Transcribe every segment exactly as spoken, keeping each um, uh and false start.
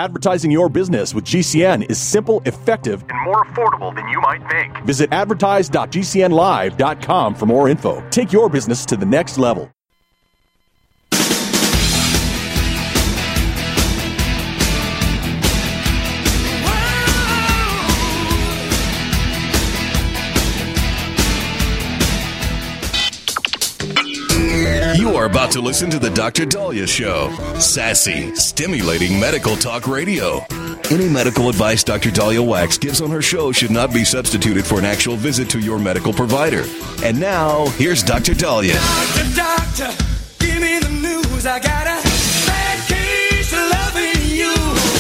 Advertising your business with G C N is simple, effective, and more affordable than you might think. Visit advertise dot g c n live dot com for more info. Take your business to the next level. You are about to listen to the Doctor Daliah Show. Sassy, stimulating medical talk radio. Any medical advice Doctor Daliah Wax gives on her show should not be substituted for an actual visit to your medical provider. And now, here's Doctor Daliah. Doctor, doctor, give me the news. I got a bad case of loving you.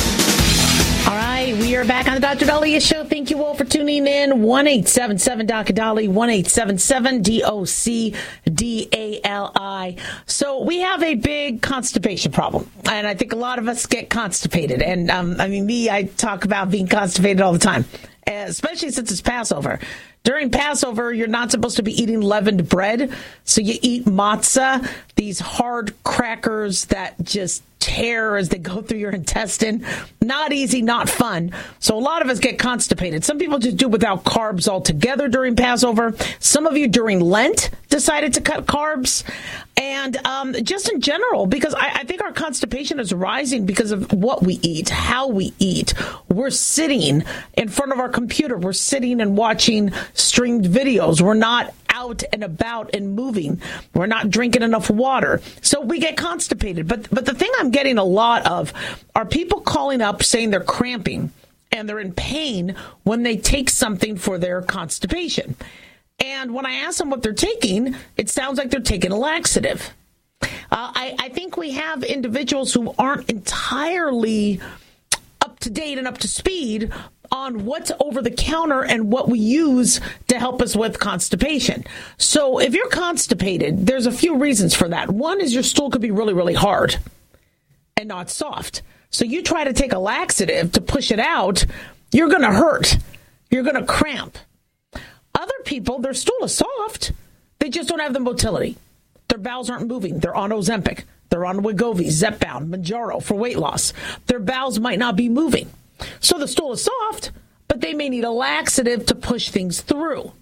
All right, we are back on the Doctor Daliah Show. Thank you all for tuning in. one eight seven seven D O C D A L I, one eight seven seven D O C D A L I. So we have a big constipation problem, and I think a lot of us get constipated. And um, I mean, me, I talk about being constipated all the time, especially since it's Passover. During Passover, you're not supposed to be eating leavened bread, so you eat matzah, these hard crackers that just tear as they go through your intestine. Not easy, not fun. So a lot of us get constipated. Some people just do without carbs altogether during Passover. Some of you during Lent decided to cut carbs. And um, just in general, because I, I think our constipation is rising because of what we eat, how we eat. We're sitting in front of our computer. We're sitting and watching streamed videos. We're not out and about and moving. We're not drinking enough water. So we get constipated. But but the thing I'm getting a lot of are people calling up saying they're cramping and they're in pain when they take something for their constipation. And when I ask them what they're taking, it sounds like they're taking a laxative. Uh, I, I think we have individuals who aren't entirely up to date and up to speed on what's over the counter and what we use to help us with constipation. So if you're constipated, there's a few reasons for that. One is your stool could be really, really hard and not soft. So you try to take a laxative to push it out, you're going to hurt. You're going to cramp. Other people, their stool is soft. They just don't have the motility. Their bowels aren't moving. They're on Ozempic. They're on Wegovy, Zepbound, Mounjaro for weight loss. Their bowels might not be moving. So the stool is soft, but they may need a laxative to push things through.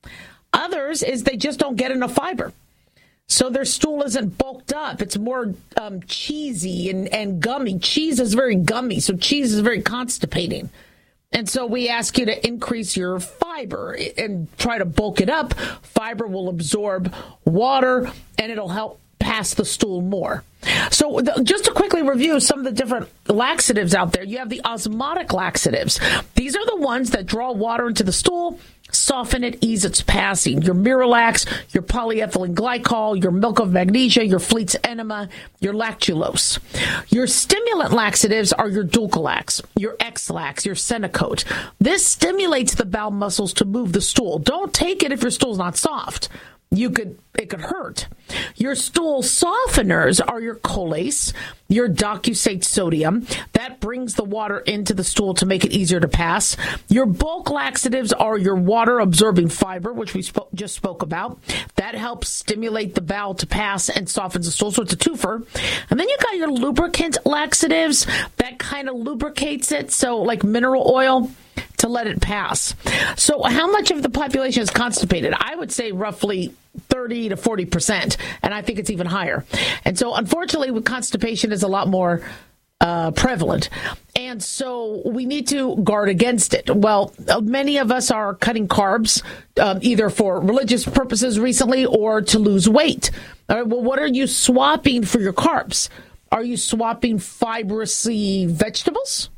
Others is they just don't get enough fiber. So their stool isn't bulked up. It's more um, cheesy and, and gummy. Cheese is very gummy, so cheese is very constipating. And so we ask you to increase your fiber and try to bulk it up. Fiber will absorb water, and it'll help pass the stool more. So the, just to quickly review some of the different laxatives out there, you have the osmotic laxatives. These are the ones that draw water into the stool, soften it, ease its passing. Your Miralax, your polyethylene glycol, your milk of magnesia, your Fleet's enema, your lactulose. Your stimulant laxatives are your Dulcolax, your X-Lax, your Senecote. This stimulates the bowel muscles to move the stool. Don't take it if your stool's not soft. You could, it could hurt. Your stool softeners are your Colace, your Docusate sodium. That brings the water into the stool to make it easier to pass. Your bulk laxatives are your water-absorbing fiber, which we sp- just spoke about. That helps stimulate the bowel to pass and softens the stool, so it's a twofer. And then you got your lubricant laxatives. That kind of lubricates it, so like mineral oil, to let it pass. So how much of the population is constipated? I would say roughly thirty to forty percent, and I think it's even higher. And so unfortunately, with constipation is a lot more uh, prevalent. And so we need to guard against it. Well, many of us are cutting carbs, um, either for religious purposes recently or to lose weight. All right, well, what are you swapping for your carbs? Are you swapping fibrousy vegetables?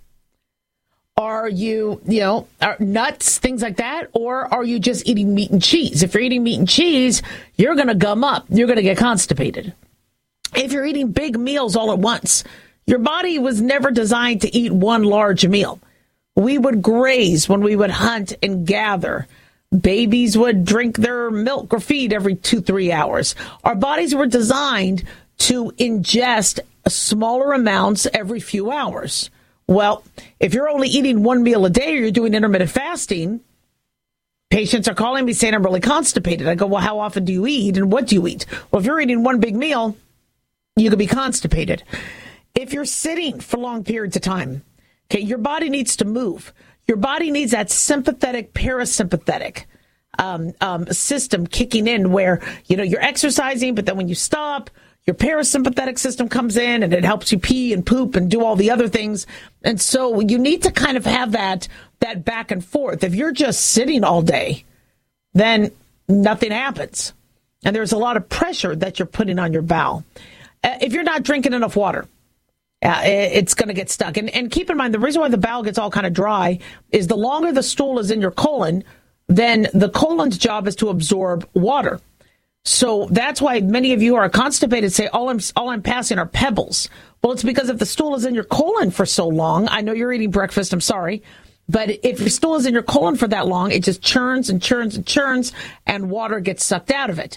Are you, you know, are nuts, things like that? Or are you just eating meat and cheese? If you're eating meat and cheese, you're going to gum up. You're going to get constipated. If you're eating big meals all at once, your body was never designed to eat one large meal. We would graze when we would hunt and gather. Babies would drink their milk or feed every two, three hours. Our bodies were designed to ingest smaller amounts every few hours. Well, if you're only eating one meal a day or you're doing intermittent fasting, patients are calling me saying I'm really constipated. I go, well, how often do you eat and what do you eat? Well, if you're eating one big meal, you could be constipated. If you're sitting for long periods of time, Okay, your body needs to move. Your body needs that sympathetic, parasympathetic um, um, system kicking in where, you know, you're exercising, but then when you stop, your parasympathetic system comes in and it helps you pee and poop and do all the other things. And so you need to kind of have that, that back and forth. If you're just sitting all day, then nothing happens. And there's a lot of pressure that you're putting on your bowel. Uh, if you're not drinking enough water, uh, it's going to get stuck. And, and keep in mind, the reason why the bowel gets all kind of dry is the longer the stool is in your colon, then the colon's job is to absorb water. So that's why many of you who are constipated say, all I'm, all I'm passing are pebbles. Well, it's because if the stool is in your colon for so long, I know you're eating breakfast, I'm sorry, but if your stool is in your colon for that long, it just churns and churns and churns, and water gets sucked out of it.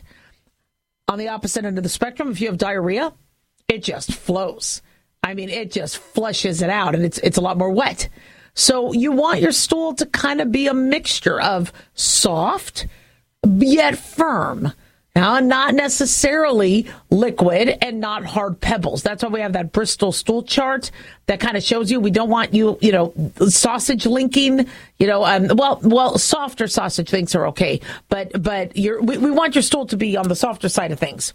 On the opposite end of the spectrum, if you have diarrhea, it just flows. I mean, it just flushes it out, and it's it's a lot more wet. So you want your stool to kind of be a mixture of soft yet firm. Now, not necessarily liquid and not hard pebbles. That's why we have that Bristol stool chart that kind of shows you we don't want you, you know, sausage linking, you know, um, well, well, softer sausage links are okay, but but you're, we, we want your stool to be on the softer side of things.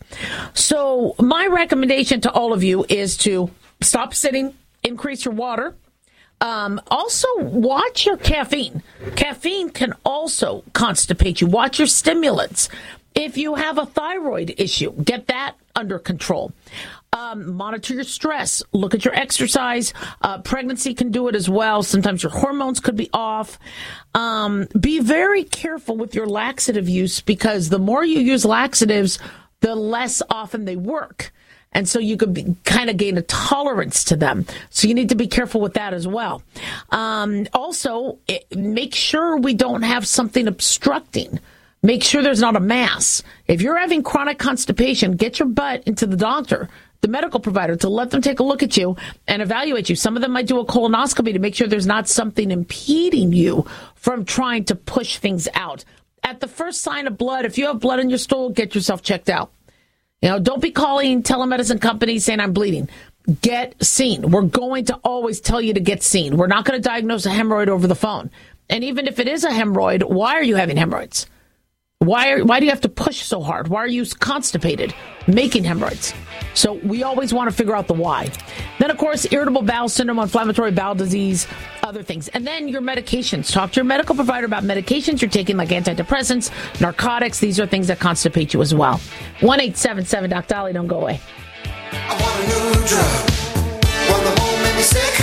So my recommendation to all of you is to stop sitting, increase your water. Um, also, watch your caffeine. Caffeine can also constipate you. Watch your stimulants. If you have a thyroid issue, get that under control. Um, monitor your stress. Look at your exercise. Uh, pregnancy can do it as well. Sometimes your hormones could be off. Um, be very careful with your laxative use, because the more you use laxatives, the less often they work. And so you could be, kind of gain a tolerance to them. So you need to be careful with that as well. Um, also, it, make sure we don't have something obstructing. Make sure there's not a mass. If you're having chronic constipation, get your butt into the doctor, the medical provider, to let them take a look at you and evaluate you. Some of them might do a colonoscopy to make sure there's not something impeding you from trying to push things out. At the first sign of blood, if you have blood in your stool, get yourself checked out. You know, don't be calling telemedicine companies saying I'm bleeding. Get seen. We're going to always tell you to get seen. We're not going to diagnose a hemorrhoid over the phone. And even if it is a hemorrhoid, why are you having hemorrhoids? Why are, why do you have to push so hard? Why are you constipated, making hemorrhoids? So we always want to figure out the why. Then, of course, irritable bowel syndrome, inflammatory bowel disease, other things. And then your medications. Talk to your medical provider about medications you're taking, like antidepressants, narcotics. These are things that constipate you as well. one eight seven seven Doc Dolly. Don't go away. I want a new drug. One that won't make me sick.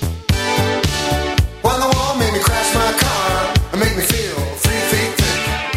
One that won't make me crash my car and make me feel three feet thick.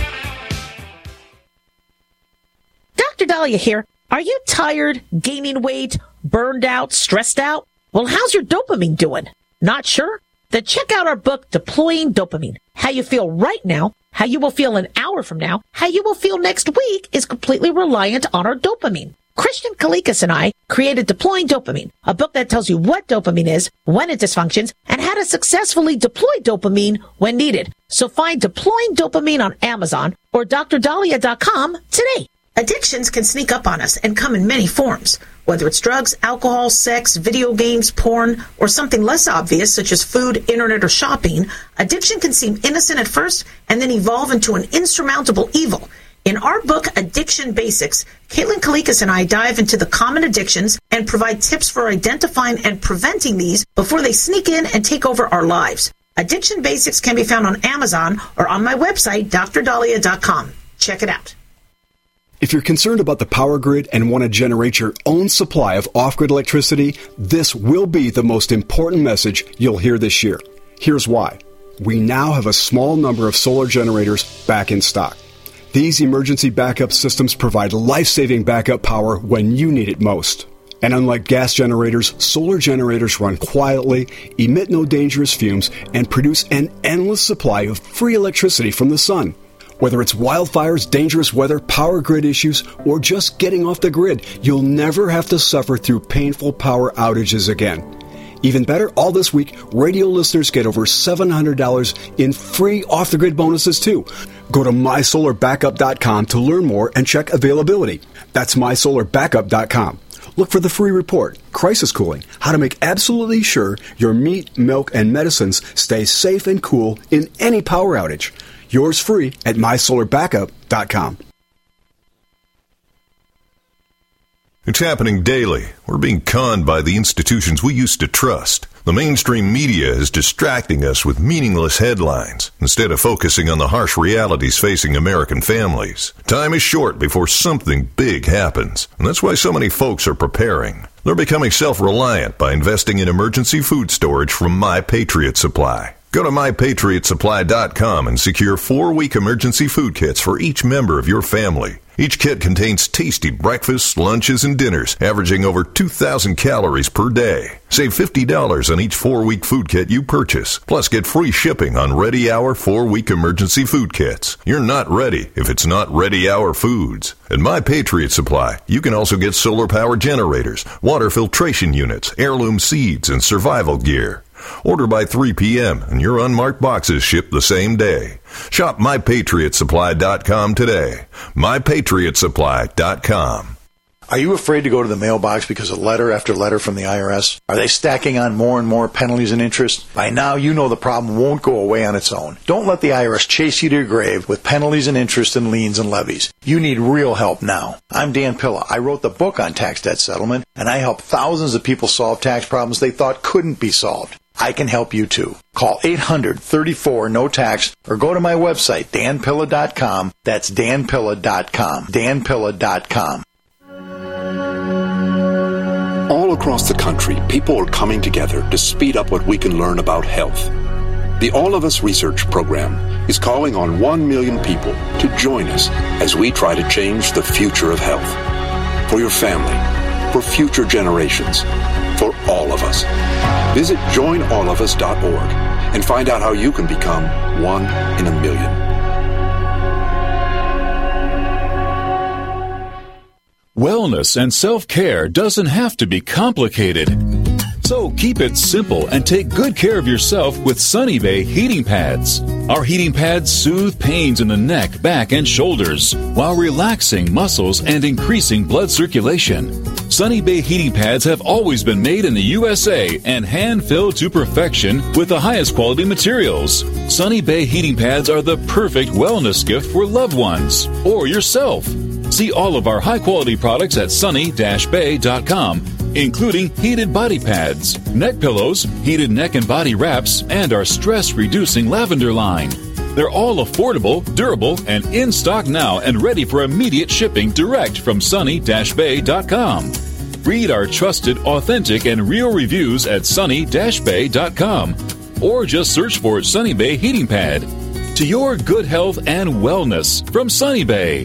Doctor Dahlia here. Are you tired, gaining weight, burned out, stressed out? Well, how's your dopamine doing? Not sure? Then check out our book, Deploying Dopamine. How you feel right now, how you will feel an hour from now, how you will feel next week is completely reliant on our dopamine. Christian Kalikas and I created Deploying Dopamine, a book that tells you what dopamine is, when it dysfunctions, and how to successfully deploy dopamine when needed. So find Deploying Dopamine on Amazon or D R dahlia dot com today. Addictions can sneak up on us and come in many forms. Whether it's drugs, alcohol, sex, video games, porn, or something less obvious such as food, internet, or shopping, addiction can seem innocent at first and then evolve into an insurmountable evil. In our book, Addiction Basics, Caitlin Kalikas and I dive into the common addictions and provide tips for identifying and preventing these before they sneak in and take over our lives. Addiction Basics can be found on Amazon or on my website, D R dahlia dot com. Check it out. If you're concerned about the power grid and want to generate your own supply of off-grid electricity, this will be the most important message you'll hear this year. Here's why. We now have a small number of solar generators back in stock. These emergency backup systems provide life-saving backup power when you need it most. And unlike gas generators, solar generators run quietly, emit no dangerous fumes, and produce an endless supply of free electricity from the sun. Whether it's wildfires, dangerous weather, power grid issues, or just getting off the grid, you'll never have to suffer through painful power outages again. Even better, all this week, radio listeners get over seven hundred dollars in free off-the-grid bonuses, too. Go to my solar backup dot com to learn more and check availability. That's my solar backup dot com. look for the free report, Crisis Cooling, how to make absolutely sure your meat, milk, and medicines stay safe and cool in any power outage. Yours free at my solar backup dot com. It's happening daily. We're being conned by the institutions we used to trust. The mainstream media is distracting us with meaningless headlines instead of focusing on the harsh realities facing American families. Time is short before something big happens, and that's why so many folks are preparing. They're becoming self-reliant by investing in emergency food storage from My Patriot Supply. Go to my patriot supply dot com and secure four-week emergency food kits for each member of your family. Each kit contains tasty breakfasts, lunches, and dinners, averaging over two thousand calories per day. Save fifty dollars on each four-week food kit you purchase. Plus, get free shipping on Ready Hour four-week emergency food kits. You're not ready if it's not Ready Hour Foods. At My Patriot Supply, you can also get solar power generators, water filtration units, heirloom seeds, and survival gear. Order by three p.m. and your unmarked boxes ship the same day. Shop my patriot supply dot com today. my patriot supply dot com. Are you afraid to go to the mailbox because of letter after letter from the I R S? Are they stacking on more and more penalties and interest? By now, you know the problem won't go away on its own. Don't let the I R S chase you to your grave with penalties and interest and liens and levies. You need real help now. I'm Dan Pilla. I wrote the book on tax debt settlement, and I help thousands of people solve tax problems they thought couldn't be solved. I can help you too. Call eight hundred, thirty-four, no tax or go to my website, dan pilla dot com. That's dan pilla dot com. dan pilla dot com. All across the country, people are coming together to speed up what we can learn about health. The All of Us Research Program is calling on one million people to join us as we try to change the future of health. For your family, for future generations, for all of us. Visit join all of us dot org and find out how you can become one in a million. Wellness and self-care doesn't have to be complicated. So keep it simple and take good care of yourself with Sunny Bay heating pads. Our heating pads soothe pains in the neck, back, and shoulders while relaxing muscles and increasing blood circulation. Sunny Bay heating pads have always been made in the U S A and hand-filled to perfection with the highest quality materials. Sunny Bay heating pads are the perfect wellness gift for loved ones or yourself. See all of our high-quality products at sunny dash bay dot com, including heated body pads, neck pillows, heated neck and body wraps, and our stress-reducing lavender line. They're all affordable, durable, and in stock now and ready for immediate shipping direct from sunny dash bay dot com. Read our trusted, authentic, and real reviews at sunny dash bay dot com or just search for Sunny Bay Heating Pad. To your good health and wellness from Sunny Bay.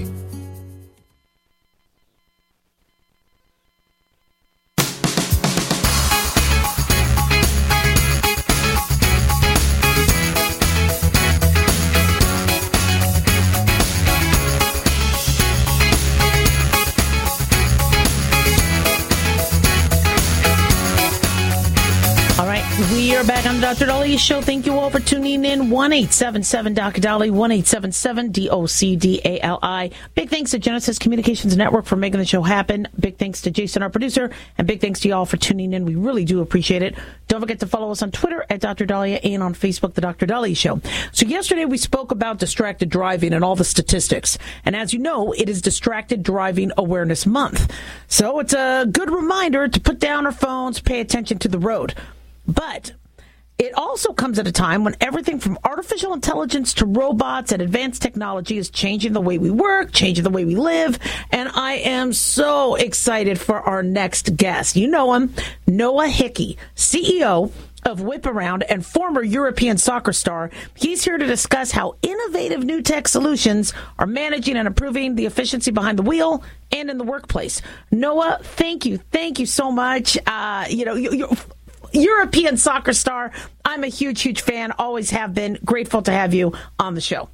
We are back on the Doctor Dolly Show. Thank you all for tuning in. one eight seven seven D O C Dolly, one eight seven seven D O C D A L I. Big thanks to Genesis Communications Network for making the show happen. Big thanks to Jason, our producer, and big thanks to y'all for tuning in. We really do appreciate it. Don't forget to follow us on Twitter at Doctor Dahlia and on Facebook, The Doctor Dolly Show. So yesterday we spoke about distracted driving and all the statistics. And as you know, it is Distracted Driving Awareness Month. So it's a good reminder to put down our phones, pay attention to the road. But it also comes at a time when everything from artificial intelligence to robots and advanced technology is changing the way we work, changing the way we live. And I am so excited for our next guest. You know him, Noah Hickey, C E O of Whip Around and former European soccer star. He's here to discuss how innovative new tech solutions are managing and improving the efficiency behind the wheel and in the workplace. Noah, thank you. Thank you so much. Uh, you know, you, you're European soccer star. I'm a huge, huge fan. Always have been. Grateful to have you on the show.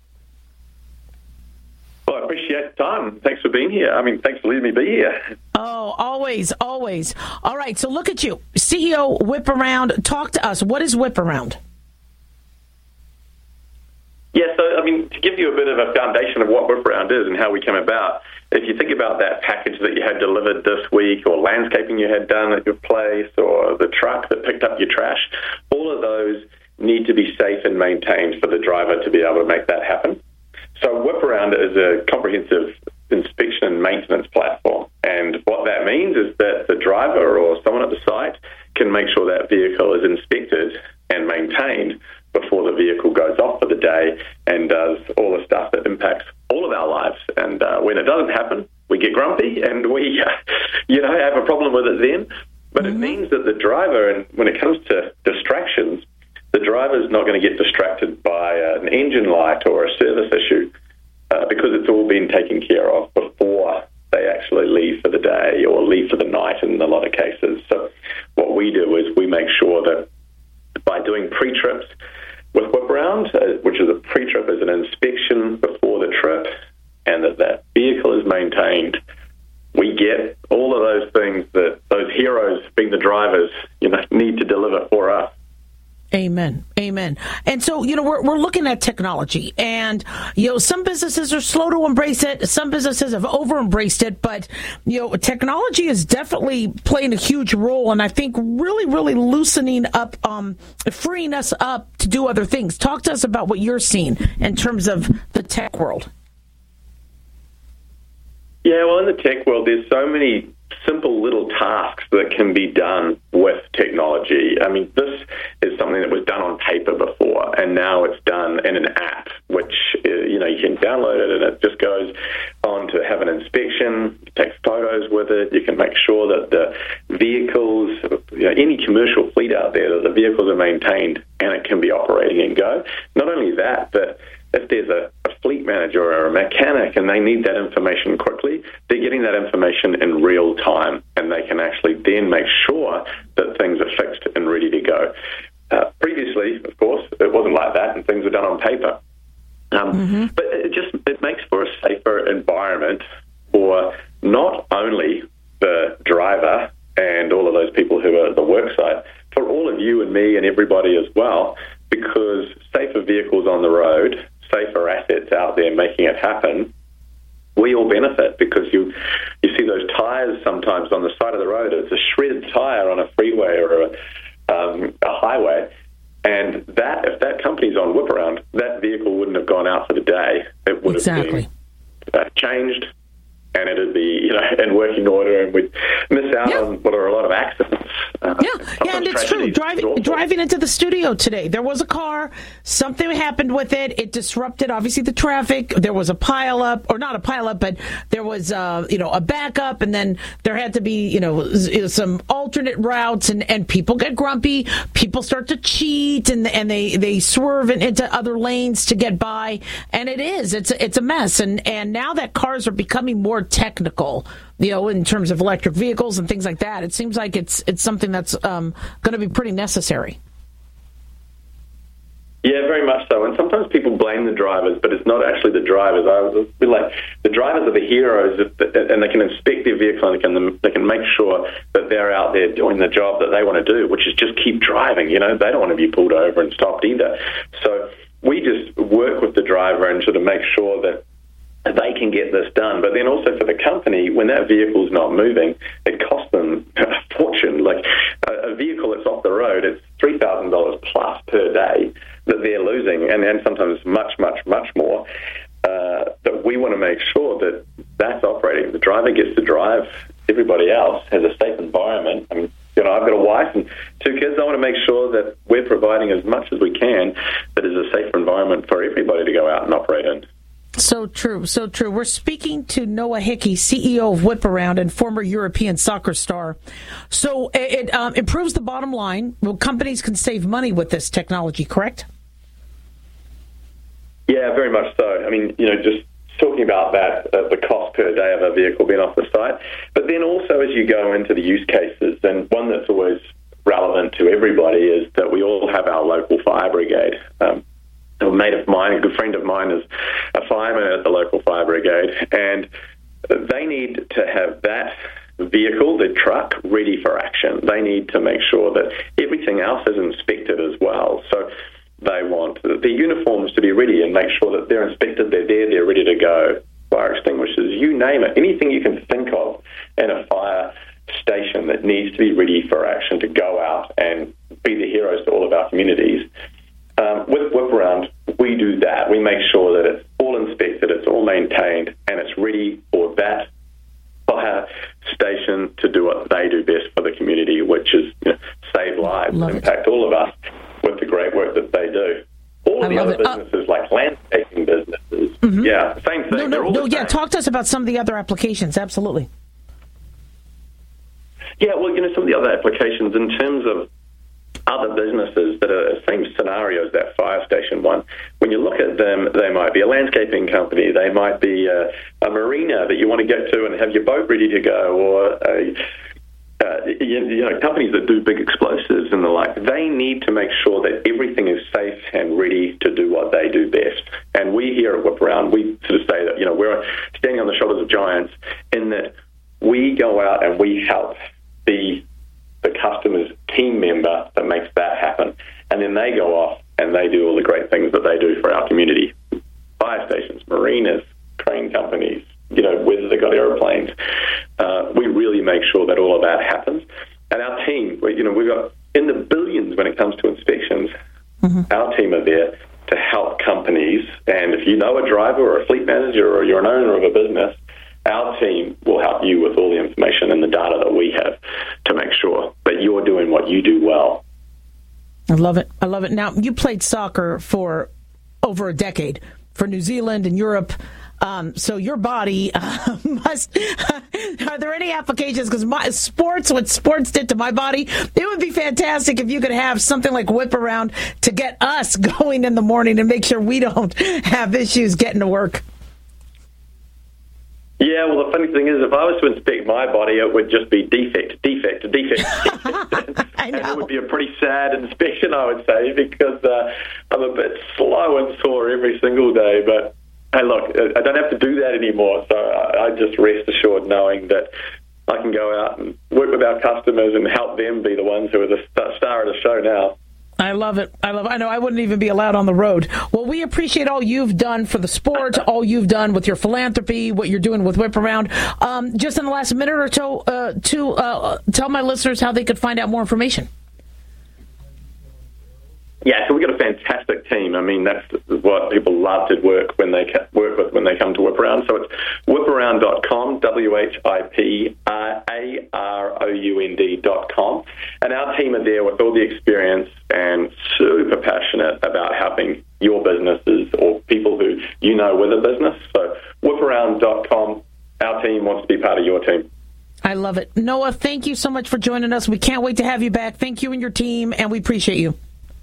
Well, I appreciate the time. Thanks for being here. I mean, thanks for letting me be here. Oh, always, always. All right, so look at you. C E O, Whip Around. Talk to us. What is Whip Around? Yeah, so, I mean, to give you a bit of a foundation of what Whiparound is and how we came about, if you think about that package that you had delivered this week, or landscaping you had done at your place, or the truck that picked up your trash, all of those need to be safe and maintained for the driver to be able to make that happen. So Whiparound is a comprehensive inspection and maintenance platform. And what that means is that the driver or someone at the site can make sure that vehicle is inspected and maintained before the vehicle goes off for the day and does all the stuff that impacts all of our lives. And uh, when it doesn't happen, we get grumpy and we, uh, you know, have a problem with it then. But mm-hmm. it means that the driver, and when it comes to distractions, the driver's not going to get distracted by uh, an engine light or a service issue uh, because it's all been taken care of before they actually leave for the day or leave for the night in a lot of cases. So what we do is we make sure that by doing pre-trips with Whiparound, uh, which is a pre-trip is an inspection before the trip, and that that vehicle is maintained, we get all of those things that those heroes, being the drivers, you know, need to deliver for us. Amen. Amen. And so, you know, we're we're looking at technology, and, you know, some businesses are slow to embrace it. Some businesses have over-embraced it, but, you know, technology is definitely playing a huge role, and I think really, really loosening up, um, freeing us up to do other things. Talk to us about what you're seeing in terms of the tech world. Yeah, well, in the tech world, there's so many simple little tasks that can be done with technology. I mean, this is something that was done on paper before, and now it's done in an app, which, you know, you can download it and it just goes on to have an inspection, take photos with it. You can make sure that the vehicles, you know, any commercial fleet out there, that the vehicles are maintained and it can be operating and go. Not only that, but if there's a, a fleet manager or a mechanic and they need that information quickly, they're getting that information in real time, and they can actually then make sure that things are fixed and ready to go. Uh, previously, of course, it wasn't like that, and things were done on paper. Um, mm-hmm. But it just it makes for a safer environment for not only the driver and all of those people who are at the work site, for all of you and me and everybody as well, because safer vehicles on the road, safer assets out there making it happen, we all benefit, because you you see those tires sometimes on the side of the road. It's a shredded tire on a freeway or a, um, a highway, and that if that company's on Whiparound, that vehicle wouldn't have gone out for the day. It would exactly. have been uh, changed, and it'd be, you know, in working order, and we'd miss out yeah. on what are a lot of accidents. Uh, yeah, yeah, and it's true. Driving driving into the studio today, there was a car, something happened with it. It disrupted, obviously, the traffic. There was a pile up, or not a pile up, but there was, uh, you know, a backup, and then there had to be, you know, some alternate routes, and, and people get grumpy. People start to cheat, and and they, they swerve into other lanes to get by, and it is it's a, it's a mess. And and now that cars are becoming more technical, you know, in terms of electric vehicles and things like that, it seems like it's it's something that's um, going to be pretty necessary. Yeah, very much so. And sometimes people blame the drivers, but it's not actually the drivers. I was a bit like, the drivers are the heroes, and they can inspect their vehicle, and they can they can make sure that they're out there doing the job that they want to do, which is just keep driving. You know, they don't want to be pulled over and stopped either. So we just work with the driver and sort of make sure that they can get this done. But then also for the company, when that vehicle's not moving, it costs them a fortune. Like a, a vehicle that's off the road, it's three thousand dollars plus per day that they're losing, and then sometimes much, much, much more. Uh, that we want to make sure that that's operating. The driver gets to drive. Everybody else has a safe environment. I mean, you know, I've got a wife and two kids. I want to make sure that we're providing as much as we can that is a safer environment for everybody to go out and operate in. So true, so true. We're speaking to Noah Hickey, C E O of Whiparound and former European soccer star. So it, it um, improves the bottom line. Well, companies can save money with this technology, correct? Yeah, very much so. I mean, you know, just talking about that, uh, the cost per day of a vehicle being off the site. But then also as you go into the use cases, and one that's always relevant to everybody is that we all have our local fire brigade. Um, A mate of mine, a good friend of mine, is a fireman at the local fire brigade, and they need to have that vehicle, the truck, ready for action. They need to make sure that everything else is inspected as well. So They want their uniforms to be ready and make sure that they're inspected, they're there, they're ready to go. Fire extinguishers, you name it, anything you can think of in a fire station that needs to be ready for action to go out and be the heroes to all of our communities. Um, with Whip Around, we do that. We make sure that it's all inspected, it's all maintained, and it's ready for that fire station to do what they do best for the community, which is, you know, save lives Love and it. impact all of us with the great work that they do. All of I the love other it. Uh, businesses, like landscaping businesses, Mhm. yeah, same thing. No, They're no, all no. the Yeah, same. talk to us about some of the other applications. Absolutely. Yeah, well, you know, some of the other applications in terms of other businesses that are the same scenario as that fire station one, when you look at them, they might be a landscaping company, they might be a, a marina that you want to get to and have your boat ready to go, or a, uh, you, you know, companies that do big explosives and the like. They need to make sure that everything is safe and ready to do what they do best. And we here at Whip Around, we sort of say that, you know, we're standing on the shoulders of giants in that we go out and we help the the customer's team member that makes that happen. And then they go off and they do all the great things that they do for our community. Fire stations, marinas, crane companies, you know, whether they've got aeroplanes. Uh, we really make sure that all of that happens. And our team, we, you know, we've got in the billions when it comes to inspections. Mm-hmm. Our team are there to help companies. And if you know a driver or a fleet manager or you're an owner of a business, our team will help you with all the information and the data that we have to make sure that you're doing what you do well. I love it. I love it. Now, you played soccer for over a decade for New Zealand and Europe. Um, so your body uh, must. Are there any applications? Because my sports, what sports did to my body, it would be fantastic if you could have something like Whip Around to get us going in the morning and make sure we don't have issues getting to work. Yeah, well, the funny thing is, if I was to inspect my body, it would just be defect, defect, defect. I know. And it would be a pretty sad inspection, I would say, because uh, I'm a bit slow and sore every single day. But, hey, look, I don't have to do that anymore. So I, I just rest assured knowing that I can go out and work with our customers and help them be the ones who are the star of the show now. I love it. I love it. I know I wouldn't even be allowed on the road. Well, we appreciate all you've done for the sport, all you've done with your philanthropy, what you're doing with Whip Around. Um, just in the last minute or so, uh, to uh, tell my listeners how they could find out more information. Yeah, so we've got a fantastic team. I mean, that's what people love to work when they work with when they come to Whip Around. So it's whip around dot com, W H I P A R O U N D dot com. And our team are there with all the experience and super passionate about helping your businesses or people who you know with a business. So whip around dot com, our team wants to be part of your team. I love it. Noah, thank you so much for joining us. We can't wait to have you back. Thank you and your team, and we appreciate you.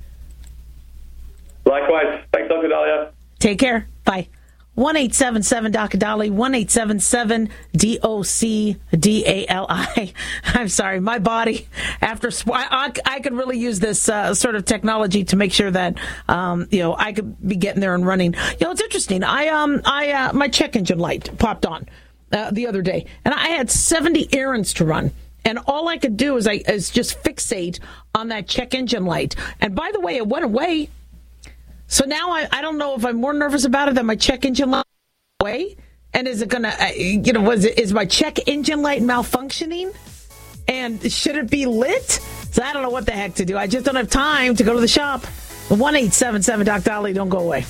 Likewise. Thanks, Doctor Dahlia. Take care. Bye. one eight seven seven D O C D A L I, one eight seven seven D O C D A L I. I'm sorry, my body, after I, I, I could really use this uh, sort of technology to make sure that, um, you know, I could be getting there and running. You know, it's interesting. I, um, I, uh, my check engine light popped on uh, the other day, and I had seventy errands to run. And all I could do is, I, is just fixate on that check engine light. And by the way, it went away. So now I, I don't know if I'm more nervous about it than my check engine light away. And is it going to, you know, was it, is my check engine light malfunctioning? And should it be lit? So I don't know what the heck to do. I just don't have time to go to the shop. one eight seven seven D O C D A L I, don't go away.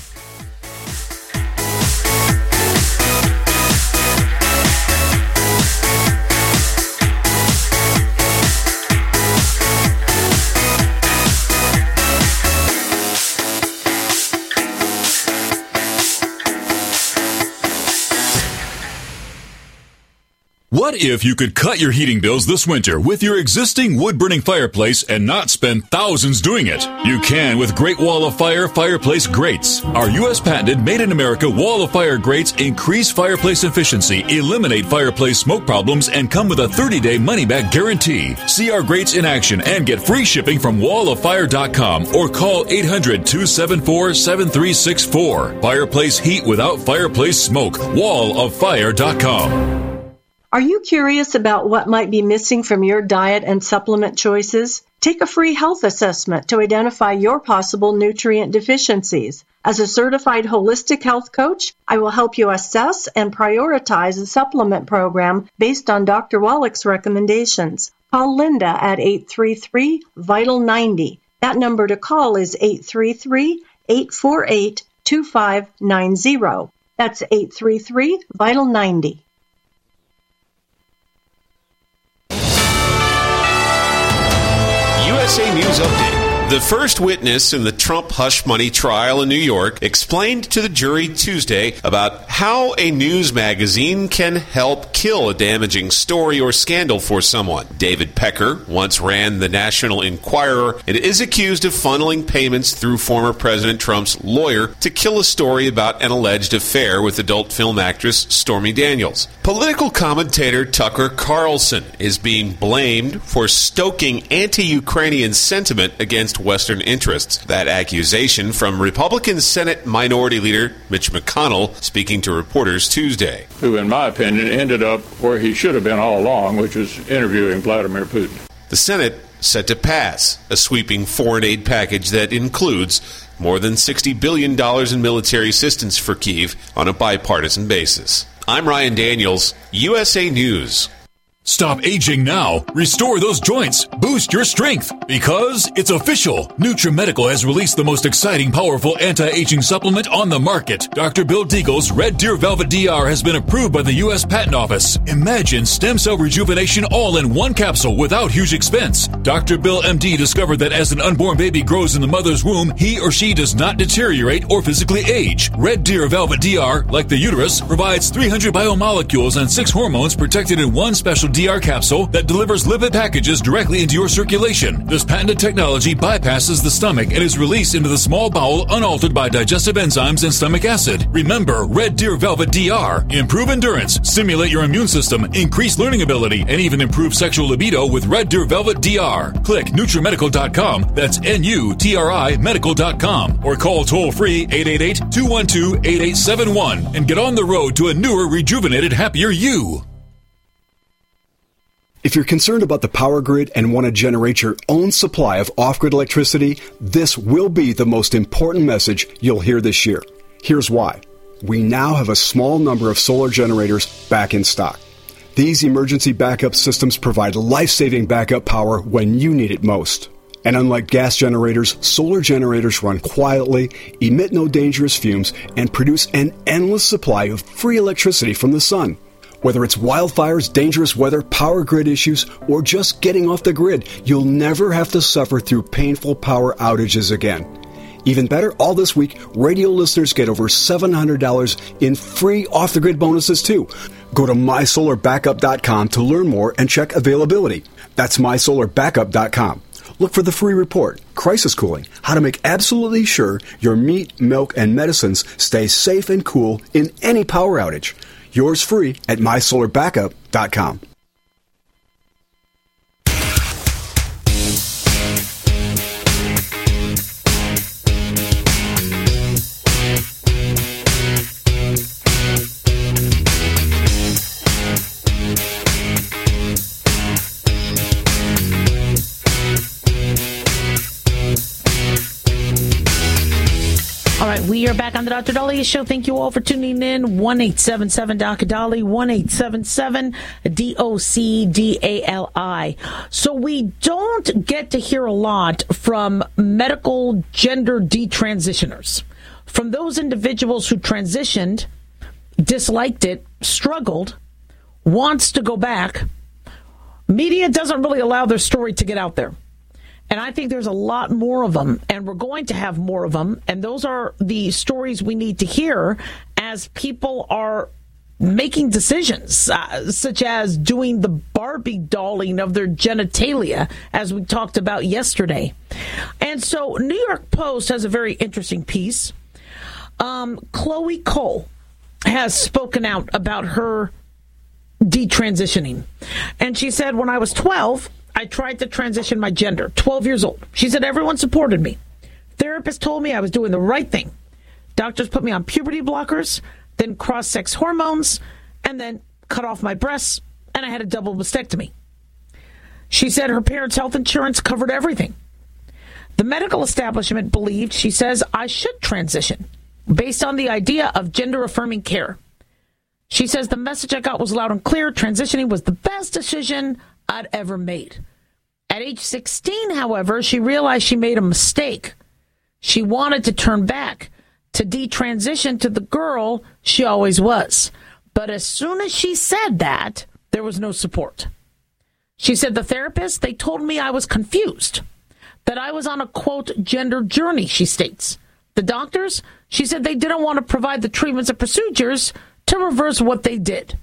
What if you could cut your heating bills this winter with your existing wood-burning fireplace and not spend thousands doing it? You can with Great Wall of Fire Fireplace Grates. Our U S patented made-in-America Wall of Fire grates increase fireplace efficiency, eliminate fireplace smoke problems, and come with a thirty-day money-back guarantee. See our grates in action and get free shipping from wall of fire dot com or call eight hundred, two seven four, seven three six four. Fireplace heat without fireplace smoke. wall of fire dot com. Are you curious about what might be missing from your diet and supplement choices? Take a free health assessment to identify your possible nutrient deficiencies. As a certified holistic health coach, I will help you assess and prioritize a supplement program based on Doctor Wallach's recommendations. Call Linda at eight three three, vital ninety. That number to call is eight three three, eight four eight, two five nine zero. That's eight three three, vital ninety. U S A News Update. The first witness in the Trump hush money trial in New York explained to the jury Tuesday about how a news magazine can help kill a damaging story or scandal for someone. David Pecker once ran the National Enquirer and is accused of funneling payments through former President Trump's lawyer to kill a story about an alleged affair with adult film actress Stormy Daniels. Political commentator Tucker Carlson is being blamed for stoking anti-Ukrainian sentiment against Western interests. That accusation from Republican Senate Minority Leader Mitch McConnell speaking to reporters Tuesday. Who, in my opinion, ended up where he should have been all along, which was interviewing Vladimir Putin. The Senate set to pass a sweeping foreign aid package that includes more than sixty billion dollars in military assistance for Kyiv on a bipartisan basis. I'm Ryan Daniels, U S A News. Stop aging now. Restore those joints. Boost your strength. Because it's official. NutriMedical has released the most exciting, powerful anti-aging supplement on the market. Doctor Bill Deagle's Red Deer Velvet D R has been approved by the U S Patent Office. Imagine stem cell rejuvenation all in one capsule without huge expense. Doctor Bill M D discovered that as an unborn baby grows in the mother's womb, he or she does not deteriorate or physically age. Red Deer Velvet D R, like the uterus, provides three hundred biomolecules and six hormones protected in one special D R capsule that delivers lipid packages directly into your circulation. This patented technology bypasses the stomach and is released into the small bowel unaltered by digestive enzymes and stomach acid. Remember, Red Deer Velvet D R. Improve endurance, stimulate your immune system, increase learning ability, and even improve sexual libido with Red Deer Velvet D R. Click NutriMedical dot com, that's N U T R I medical dot com, or call toll-free eight eight eight, two one two, eight eight seven one and get on the road to a newer, rejuvenated, happier you. If you're concerned about the power grid and want to generate your own supply of off-grid electricity, this will be the most important message you'll hear this year. Here's why. We now have a small number of solar generators back in stock. These emergency backup systems provide life-saving backup power when you need it most. And unlike gas generators, solar generators run quietly, emit no dangerous fumes, and produce an endless supply of free electricity from the sun. Whether it's wildfires, dangerous weather, power grid issues, or just getting off the grid, you'll never have to suffer through painful power outages again. Even better, all this week, radio listeners get over seven hundred dollars in free off-the-grid bonuses, too. Go to my solar backup dot com to learn more and check availability. That's my solar backup dot com. Look for the free report, Crisis Cooling, how to make absolutely sure your meat, milk, and medicines stay safe and cool in any power outage. Yours free at my solar backup dot com. All right, we are back on the Doctor Daliah Show. Thank you all for tuning in. one eight seven seven D O C Dali, one eight seven seven D O C D A L I. So we don't get to hear a lot from medical gender detransitioners, from those individuals who transitioned, disliked it, struggled, wants to go back. Media doesn't really allow their story to get out there. And I think there's a lot more of them, and we're going to have more of them. And those are the stories we need to hear as people are making decisions, uh, such as doing the Barbie dolling of their genitalia, as we talked about yesterday. And so New York Post has a very interesting piece. Um, Chloe Cole has spoken out about her detransitioning. And she said, when I was twelve, I tried to transition my gender, twelve years old. She said everyone supported me. Therapists told me I was doing the right thing. Doctors put me on puberty blockers, then cross-sex hormones, and then cut off my breasts, and I had a double mastectomy. She said her parents' health insurance covered everything. The medical establishment believed, she says, I should transition based on the idea of gender-affirming care. She says the message I got was loud and clear. Transitioning was the best decision I'd ever made. At age sixteen, however, she realized she made a mistake. She wanted to turn back, to detransition to the girl she always was. But as soon as she said that, there was no support. She said the therapist, they told me I was confused, that I was on a, quote, gender journey, she states. The doctors, she said they didn't want to provide the treatments and procedures to reverse what they did.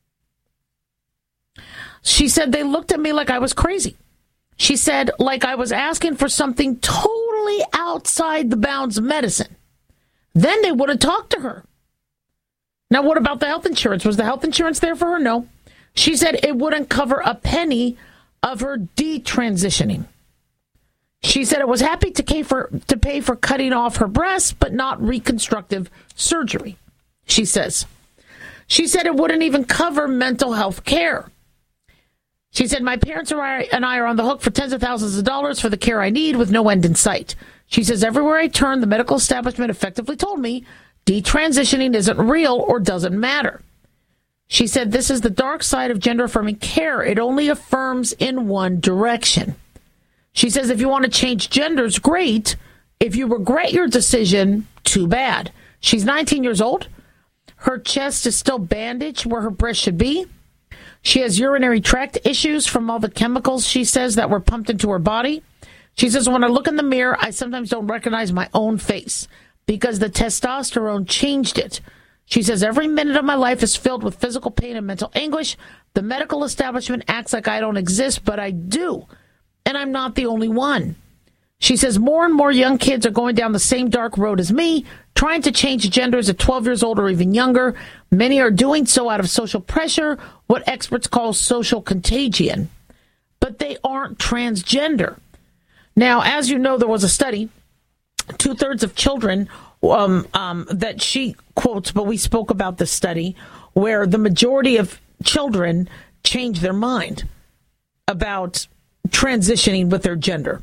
She said they looked at me like I was crazy. She said like I was asking for something totally outside the bounds of medicine. Then they wouldn't talk to her. Now, what about the health insurance? Was the health insurance there for her? No. She said it wouldn't cover a penny of her detransitioning. She said it was happy to pay for to pay for cutting off her breasts, but not reconstructive surgery, she says. She said it wouldn't even cover mental health care. She said, my parents and I are on the hook for tens of thousands of dollars for the care I need with no end in sight. She says, everywhere I turn, the medical establishment effectively told me detransitioning isn't real or doesn't matter. She said, this is the dark side of gender-affirming care. It only affirms in one direction. She says, if you want to change genders, great. If you regret your decision, too bad. She's nineteen years old. Her chest is still bandaged where her breast should be. She has urinary tract issues from all the chemicals, she says, that were pumped into her body. She says, when I look in the mirror, I sometimes don't recognize my own face because the testosterone changed it. She says, every minute of my life is filled with physical pain and mental anguish. The medical establishment acts like I don't exist, but I do. And I'm not the only one. She says more and more young kids are going down the same dark road as me, trying to change genders at twelve years old or even younger. Many are doing so out of social pressure, what experts call social contagion. But they aren't transgender. Now, as you know, there was a study, two-thirds of children um, um, that she quotes, but we spoke about this study, where the majority of children change their mind about transitioning with their gender.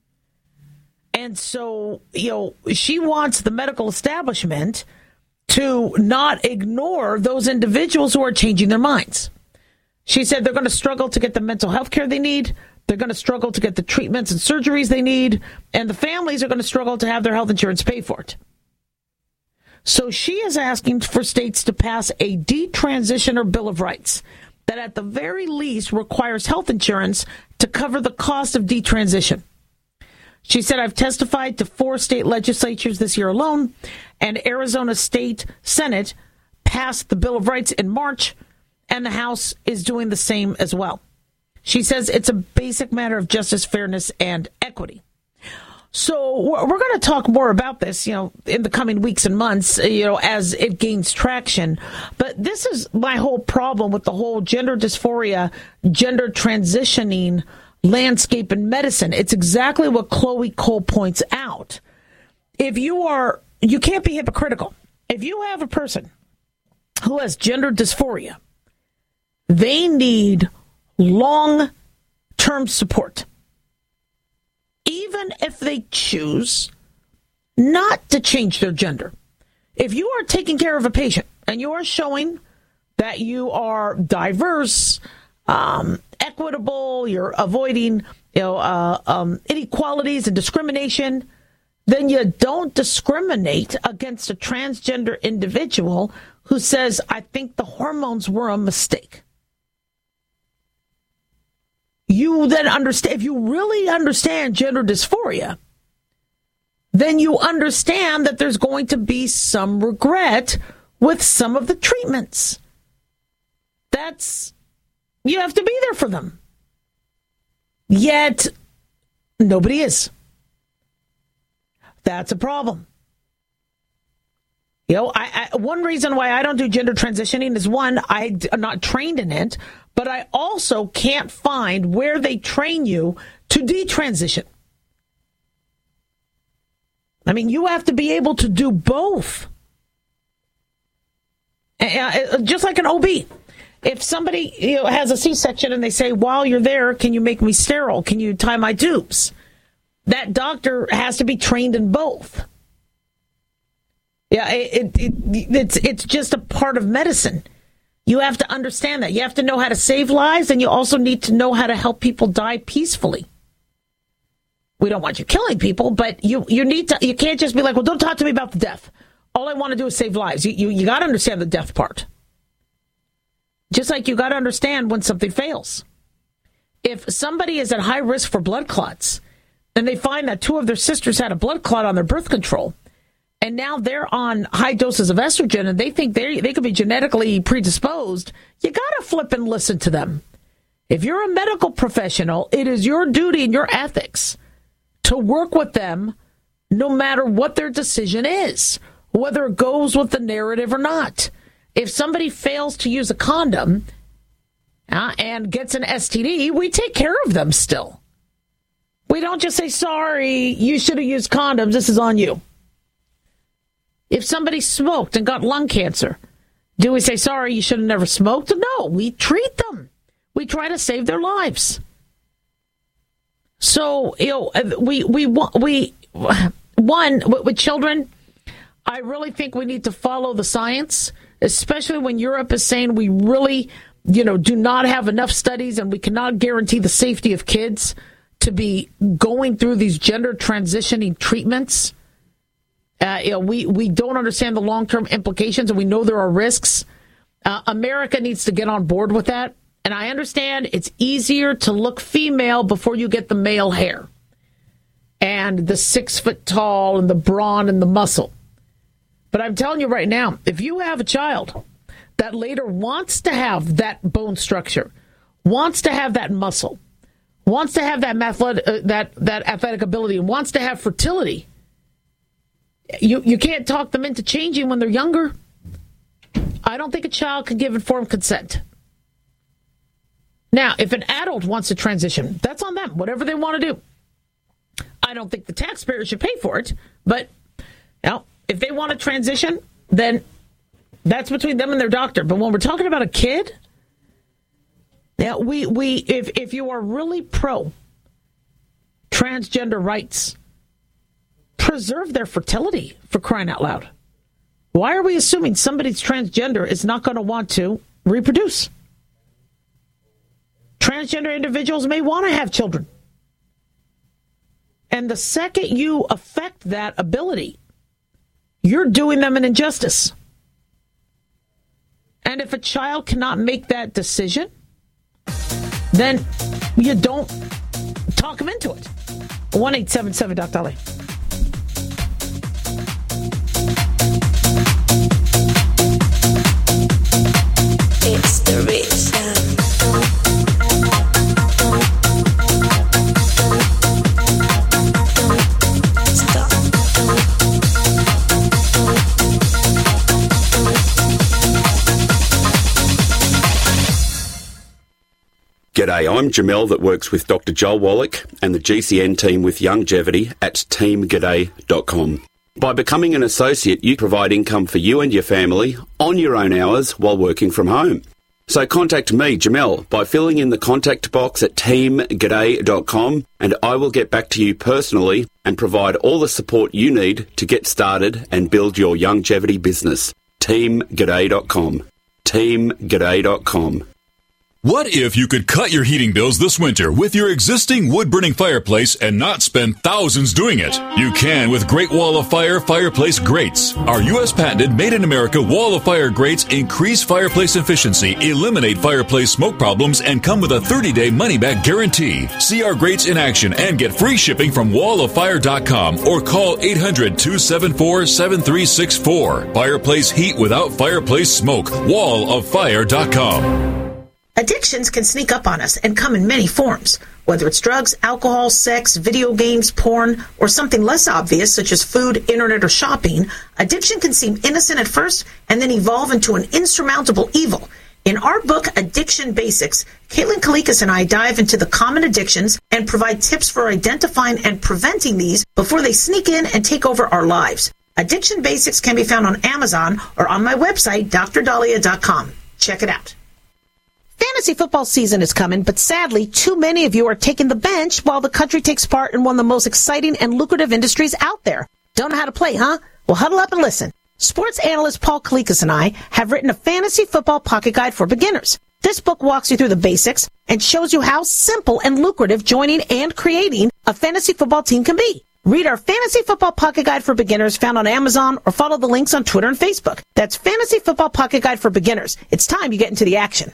And so, you know, she wants the medical establishment to not ignore those individuals who are changing their minds. She said they're going to struggle to get the mental health care they need. They're going to struggle to get the treatments and surgeries they need. And the families are going to struggle to have their health insurance pay for it. So she is asking for states to pass a detransitioner Bill of Rights that at the very least requires health insurance to cover the cost of detransition. She said, I've testified to four state legislatures this year alone, and Arizona State Senate passed the Bill of Rights in March, and the House is doing the same as well. She says it's a basic matter of justice, fairness, and equity. So we're going to talk more about this, you know, in the coming weeks and months, you know, as it gains traction. But this is my whole problem with the whole gender dysphoria, gender transitioning landscape in medicine. It's exactly what Chloe Cole points out. If you are, you can't be hypocritical. If you have a person who has gender dysphoria, they need long-term support. Even if they choose not to change their gender. If you are taking care of a patient and you are showing that you are diverse, um, equitable, you're avoiding you know, uh, um, inequalities and discrimination, then you don't discriminate against a transgender individual who says, I think the hormones were a mistake. You then understand, if you really understand gender dysphoria, then you understand that there's going to be some regret with some of the treatments. That's, you have to be there for them. Yet, nobody is. That's a problem. You know, I, I, one reason why I don't do gender transitioning is, one, I'm not trained in it, but I also can't find where they train you to detransition. I mean, you have to be able to do both. Uh, just like an O B. If somebody you know, has a C-section and they say, while you're there, can you make me sterile? Can you tie my tubes? That doctor has to be trained in both. Yeah, it, it, it, it's it's just a part of medicine. You have to understand that. You have to know how to save lives, and you also need to know how to help people die peacefully. We don't want you killing people, but you, you need to. You can't just be like, well, don't talk to me about the death. All I want to do is save lives. You you, you got to understand the death part. Just like you got to understand when something fails. If somebody is at high risk for blood clots, and they find that two of their sisters had a blood clot on their birth control, and now they're on high doses of estrogen, and they think they they could be genetically predisposed, you got to flip and listen to them. If you're a medical professional, it is your duty and your ethics to work with them no matter what their decision is, whether it goes with the narrative or not. If somebody fails to use a condom uh, and gets an S T D, we take care of them still. We don't just say, sorry, you should have used condoms, this is on you. If somebody smoked and got lung cancer, do we say, sorry, you should have never smoked? No, we treat them. We try to save their lives. So, you know, we, we, we, one, with children, I really think we need to follow the science, especially when Europe is saying we really, you know, do not have enough studies and we cannot guarantee the safety of kids to be going through these gender transitioning treatments. Uh, you know, we, we don't understand the long-term implications, and we know there are risks. Uh, America needs to get on board with that. And I understand it's easier to look female before you get the male hair and the six foot tall and the brawn and the muscle. But I'm telling you right now, if you have a child that later wants to have that bone structure, wants to have that muscle, wants to have that athletic, uh, that that athletic ability, and wants to have fertility, you you can't talk them into changing when they're younger. I don't think a child can give informed consent. Now, if an adult wants to transition, that's on them, whatever they want to do. I don't think the taxpayer should pay for it, but you know, if they want to transition, then that's between them and their doctor. But when we're talking about a kid, yeah, we we if if you are really pro transgender rights, preserve their fertility, for crying out loud. Why are we assuming somebody's transgender is not going to want to reproduce? Transgender individuals may want to have children. And the second you affect that ability, you're doing them an injustice. And if a child cannot make that decision, then you don't talk them into it. one eight seven seven Doc Dolly. It's the rich. G'day, I'm Jamel that works with Doctor Joel Wallach and the G C N team with Youngevity at team g'day dot com. By becoming an associate, you provide income for you and your family on your own hours while working from home. So contact me, Jamel, by filling in the contact box at team g'day dot com, and I will get back to you personally and provide all the support you need to get started and build your Youngevity business. team g'day dot com. team g'day dot com. What if you could cut your heating bills this winter with your existing wood-burning fireplace and not spend thousands doing it? You can with Great Wall of Fire Fireplace Grates. Our U S patented made-in-America Wall of Fire grates increase fireplace efficiency, eliminate fireplace smoke problems, and come with a thirty-day money-back guarantee. See our grates in action and get free shipping from wall of fire dot com or call eight hundred, two seven four, seven three six four. Fireplace heat without fireplace smoke. wall of fire dot com. Addictions can sneak up on us and come in many forms, whether it's drugs, alcohol, sex, video games, porn, or something less obvious such as food, internet, or shopping. Addiction can seem innocent at first and then evolve into an insurmountable evil. In our book, Addiction Basics, Caitlin Kalikas and I dive into the common addictions and provide tips for identifying and preventing these before they sneak in and take over our lives. Addiction Basics can be found on Amazon or on my website, d r dahlia dot com. Check it out. Fantasy football season is coming, but sadly, too many of you are taking the bench while the country takes part in one of the most exciting and lucrative industries out there. Don't know how to play, huh? Well, huddle up and listen. Sports analyst Paul Kalikas and I have written a fantasy football pocket guide for beginners. This book walks you through the basics and shows you how simple and lucrative joining and creating a fantasy football team can be. Read our Fantasy Football Pocket Guide for Beginners found on Amazon or follow the links on Twitter and Facebook. That's Fantasy Football Pocket Guide for Beginners. It's time you get into the action.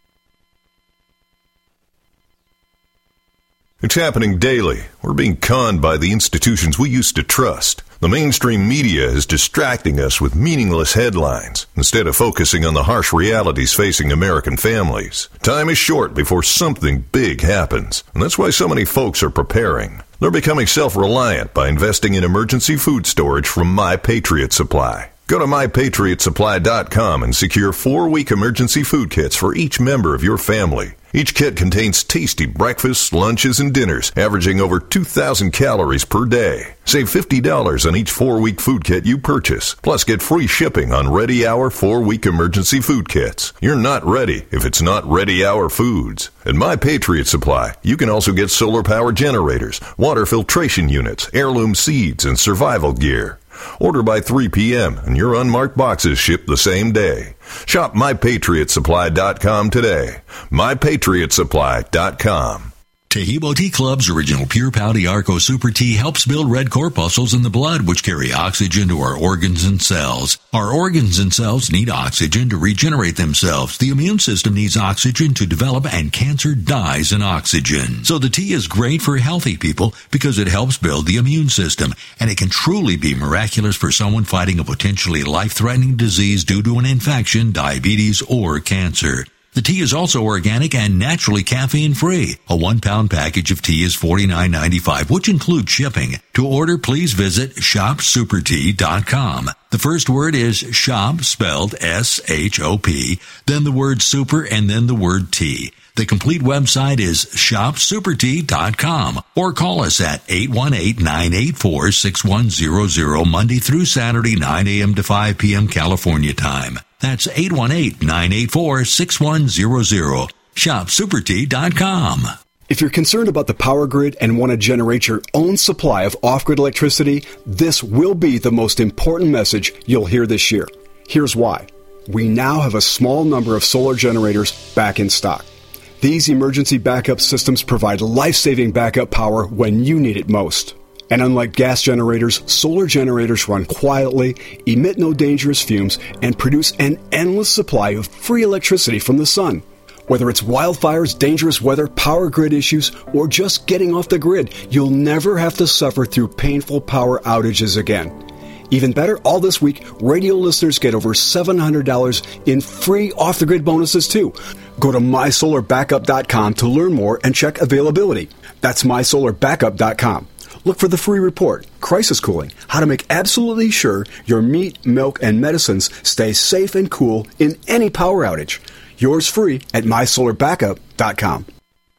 It's happening daily. We're being conned by the institutions we used to trust. The mainstream media is distracting us with meaningless headlines instead of focusing on the harsh realities facing American families. Time is short before something big happens, and that's why so many folks are preparing. They're becoming self-reliant by investing in emergency food storage from My Patriot Supply. Go to my patriot supply dot com and secure four-week emergency food kits for each member of your family. Each kit contains tasty breakfasts, lunches, and dinners, averaging over two thousand calories per day. Save fifty dollars on each four-week food kit you purchase. Plus, get free shipping on Ready Hour four-week emergency food kits. You're not ready if it's not Ready Hour foods. At My Patriot Supply, you can also get solar power generators, water filtration units, heirloom seeds, and survival gear. Order by three p.m. and your unmarked boxes ship the same day. Shop my patriot supply dot com today. my patriot supply dot com. Tahibo Tea Club's original Pure Pouty Arco Super Tea helps build red corpuscles in the blood, which carry oxygen to our organs and cells. Our organs and cells need oxygen to regenerate themselves. The immune system needs oxygen to develop, and cancer dies in oxygen. So the tea is great for healthy people because it helps build the immune system, and it can truly be miraculous for someone fighting a potentially life-threatening disease due to an infection, diabetes, or cancer. The tea is also organic and naturally caffeine-free. A one-pound package of tea is forty-nine ninety-five, which includes shipping. To order, please visit shop super tea dot com. The first word is shop, spelled S H O P, then the word super, and then the word tea. The complete website is shop super tea dot com, or call us at eight one eight, nine eight four, six one zero zero Monday through Saturday, nine a.m. to five p.m. California time. That's eight one eight, nine eight four, six one zero zero. shop super tea dot com. If you're concerned about the power grid and want to generate your own supply of off-grid electricity, this will be the most important message you'll hear this year. Here's why. We now have a small number of solar generators back in stock. These emergency backup systems provide life-saving backup power when you need it most. And unlike gas generators, solar generators run quietly, emit no dangerous fumes, and produce an endless supply of free electricity from the sun. Whether it's wildfires, dangerous weather, power grid issues, or just getting off the grid, you'll never have to suffer through painful power outages again. Even better, all this week, radio listeners get over seven hundred dollars in free off-the-grid bonuses, too. Go to my solar backup dot com to learn more and check availability. That's my solar backup dot com. Look for the free report, Crisis Cooling, how to make absolutely sure your meat, milk, and medicines stay safe and cool in any power outage. Yours free at my solar backup dot com.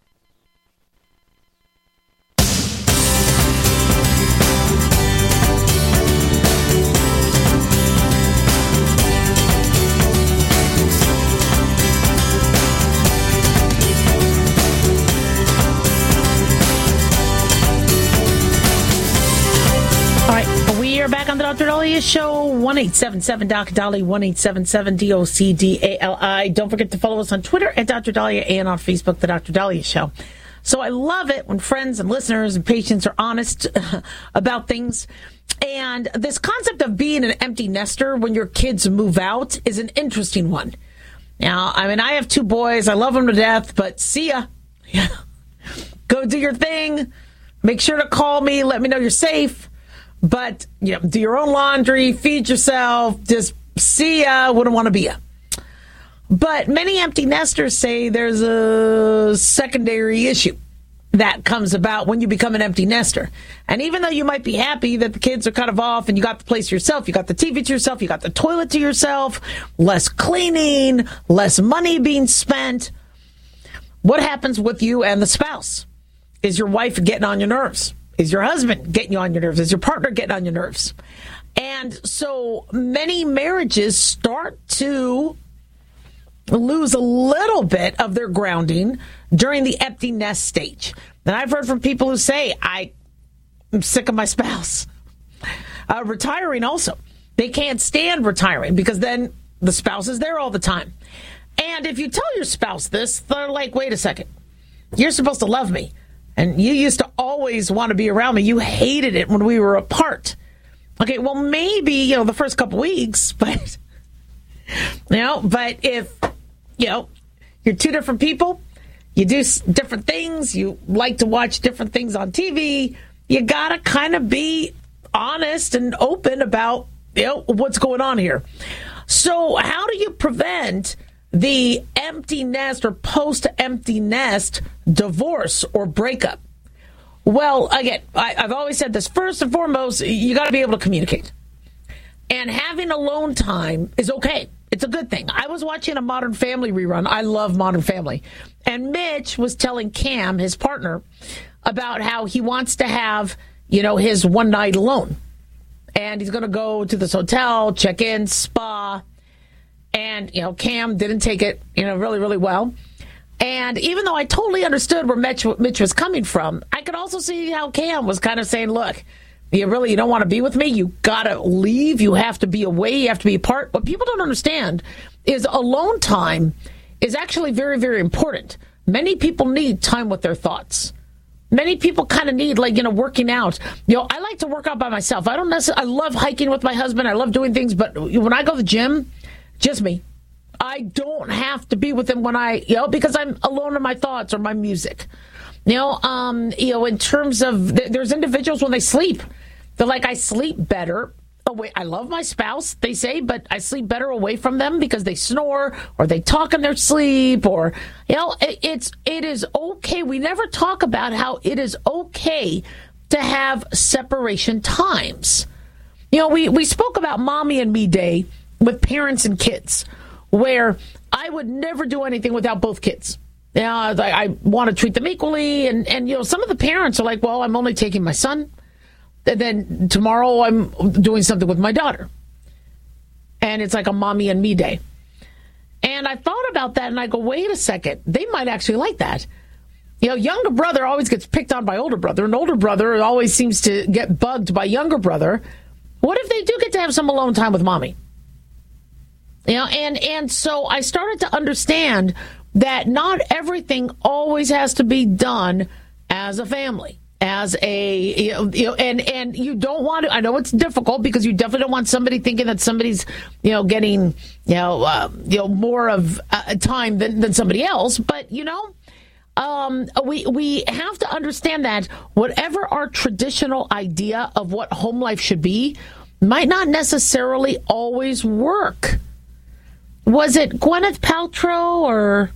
Back on the Doctor Dahlia Show, one eight seven seven Doc Dolly, one eight seven seven D O C D A L I. Don't forget to follow us on Twitter at Doctor Dahlia and on Facebook, The Doctor Dahlia Show. So I love it when friends and listeners and patients are honest about things. And this concept of being an empty nester when your kids move out is an interesting one. Now, I mean, I have two boys. I love them to death, but see ya. Yeah. Go do your thing. Make sure to call me. Let me know you're safe. But, you know, do your own laundry, feed yourself, just see ya, wouldn't want to be ya. But many empty nesters say there's a secondary issue that comes about when you become an empty nester. And even though you might be happy that the kids are kind of off and you got the place to yourself, you got the T V to yourself, you got the toilet to yourself, less cleaning, less money being spent, what happens with you and the spouse? Is your wife getting on your nerves? Is your husband getting you on your nerves? Is your partner getting on your nerves? And so many marriages start to lose a little bit of their grounding during the empty nest stage. And I've heard from people who say, I, I'm sick of my spouse. Uh, retiring also. They can't stand retiring because then the spouse is there all the time. And if you tell your spouse this, they're like, wait a second. You're supposed to love me. And you used to always want to be around me. You hated it when we were apart. Okay, well, maybe, you know, the first couple weeks, but, you know, but if, you know, you're two different people, you do different things, you like to watch different things on T V, you got to kind of be honest and open about, you know, what's going on here. So how do you prevent the empty nest or post-empty nest divorce or breakup? Well, again, I, I've always said this. First and foremost, you got to be able to communicate. And having alone time is okay. It's a good thing. I was watching a Modern Family rerun. I love Modern Family. And Mitch was telling Cam, his partner, about how he wants to have, you know, his one night alone. And he's going to go to this hotel, check in, spa. And, you know, Cam didn't take it, you know, really, really well. And even though I totally understood where Mitch, Mitch was coming from, I could also see how Cam was kind of saying, look, you really, you don't want to be with me? You got to leave. You have to be away. You have to be apart. What people don't understand is alone time is actually very, very important. Many people need time with their thoughts. Many people kind of need, like, you know, working out. You know, I like to work out by myself. I don't necessarily, I love hiking with my husband. I love doing things. But when I go to the gym, just me. I don't have to be with him when I, you know, because I'm alone in my thoughts or my music. You know, um, you know, in terms of, th- there's individuals when they sleep, they're like, I sleep better away. I love my spouse, they say, but I sleep better away from them because they snore or they talk in their sleep or, you know, it, it's, it is okay. We never talk about how it is okay to have separation times. You know, we, we spoke about Mommy and Me Day with parents and kids, where I would never do anything without both kids. You know, I, I want to treat them equally. And, and, you know, some of the parents are like, well, I'm only taking my son. And then tomorrow I'm doing something with my daughter. And it's like a Mommy and Me Day. And I thought about that and I go, wait a second. They might actually like that. You know, younger brother always gets picked on by older brother. And older brother always seems to get bugged by younger brother. What if they do get to have some alone time with mommy? You know, and, and so I started to understand that not everything always has to be done as a family, as a, you know, you know, and, and you don't want to, I know it's difficult because you definitely don't want somebody thinking that somebody's, you know, getting, you know, uh, you know, more of uh, time than, than somebody else. But, you know, um, we, we have to understand that whatever our traditional idea of what home life should be might not necessarily always work. Was it Gwyneth Paltrow or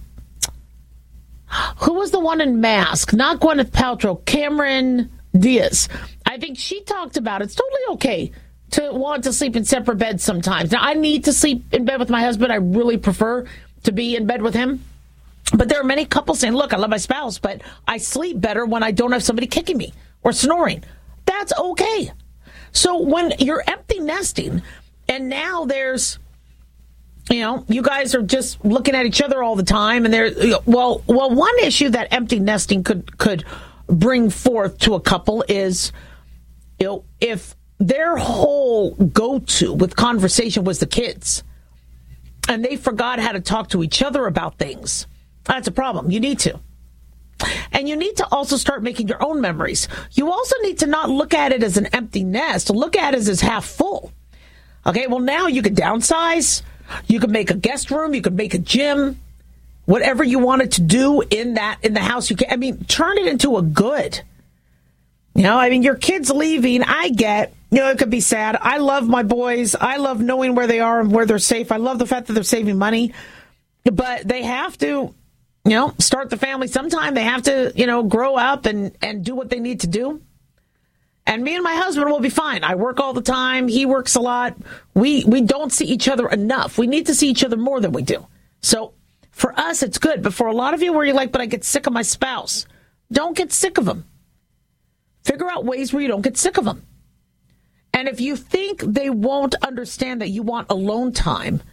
who was the one in Mask? Not Gwyneth Paltrow, Cameron Diaz. I think she talked about it's totally okay to want to sleep in separate beds sometimes. Now, I need to sleep in bed with my husband. I really prefer to be in bed with him. But there are many couples saying, look, I love my spouse, but I sleep better when I don't have somebody kicking me or snoring. That's okay. So when you're empty nesting and now there's, you know, you guys are just looking at each other all the time. And there, well, well, one issue that empty nesting could could bring forth to a couple is, you know, if their whole go-to with conversation was the kids and they forgot how to talk to each other about things, that's a problem. You need to. And you need to also start making your own memories. You also need to not look at it as an empty nest. Look at it as half full. Okay, well, now you could downsize. You could make a guest room. You could make a gym. Whatever you wanted to do in that in the house, you can. I mean, turn it into a good. You know, I mean, your kids leaving, I get, you know, it could be sad. I love my boys. I love knowing where they are and where they're safe. I love the fact that they're saving money. But they have to, you know, start the family sometime. They have to, you know, grow up and, and do what they need to do. And me and my husband will be fine. I work all the time. He works a lot. We we don't see each other enough. We need to see each other more than we do. So for us, it's good. But for a lot of you where you're like, but I get sick of my spouse, don't get sick of them. Figure out ways where you don't get sick of them. And if you think they won't understand that you want alone time,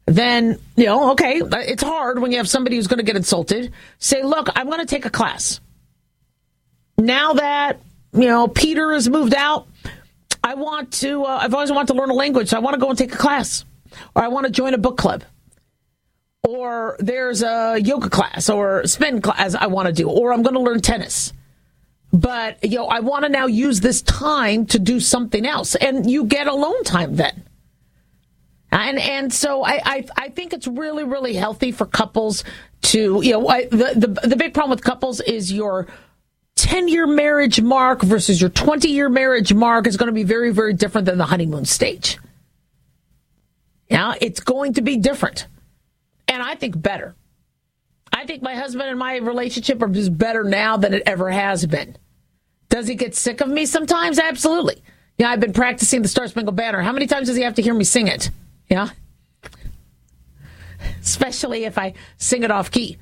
then, you know, okay, it's hard when you have somebody who's going to get insulted. Say, look, I'm going to take a class. Now that, you know, Peter has moved out, I want to, uh, I've always wanted to learn a language, so I want to go and take a class. Or I want to join a book club. Or there's a yoga class or spin class I want to do. Or I'm going to learn tennis. But, you know, I want to now use this time to do something else. And you get alone time then. And and so I, I, I think it's really, really healthy for couples to, you know, I, the, the, the big problem with couples is your ten-year marriage mark versus your twenty-year marriage mark is going to be very, very different than the honeymoon stage. Yeah, it's going to be different. And I think better. I think my husband and my relationship are just better now than it ever has been. Does he get sick of me sometimes? Absolutely. Yeah, I've been practicing the Star Spangled Banner. How many times does he have to hear me sing it? Yeah. Especially if I sing it off key.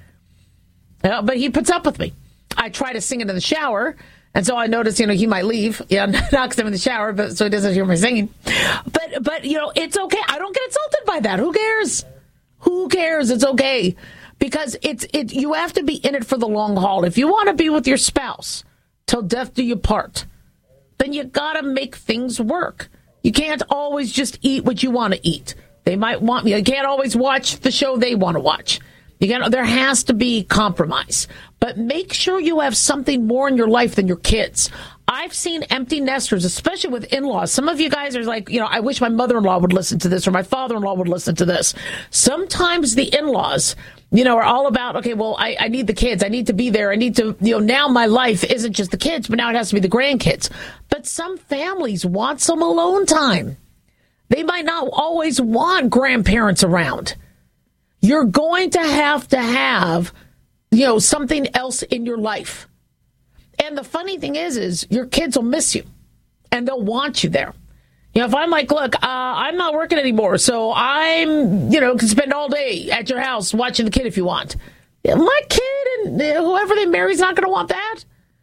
Uh, but he puts up with me. I try to sing it in the shower, and so I notice, you know, he might leave. Yeah, not because I'm in the shower, but so he doesn't hear me singing. But, but you know, it's okay. I don't get insulted by that. Who cares? Who cares? It's okay. Because it's it. You have to be in it for the long haul. If you want to be with your spouse till death do you part, then you got to make things work. You can't always just eat what you want to eat. They might want me. You can't always watch the show they want to watch. You can, there has to be compromise. But make sure you have something more in your life than your kids. I've seen empty nesters, especially with in-laws. Some of you guys are like, you know, I wish my mother-in-law would listen to this or my father-in-law would listen to this. Sometimes the in-laws, you know, are all about, okay, well, I, I need the kids. I need to be there. I need to, you know, now my life isn't just the kids, but now it has to be the grandkids. But some families want some alone time. They might not always want grandparents around. You're going to have to have, you know, something else in your life. And the funny thing is, is your kids will miss you and they'll want you there. You know, if I'm like, look, uh, I'm not working anymore, so I'm, you know, can spend all day at your house watching the kid if you want. My kid and whoever they marry is not going to want that.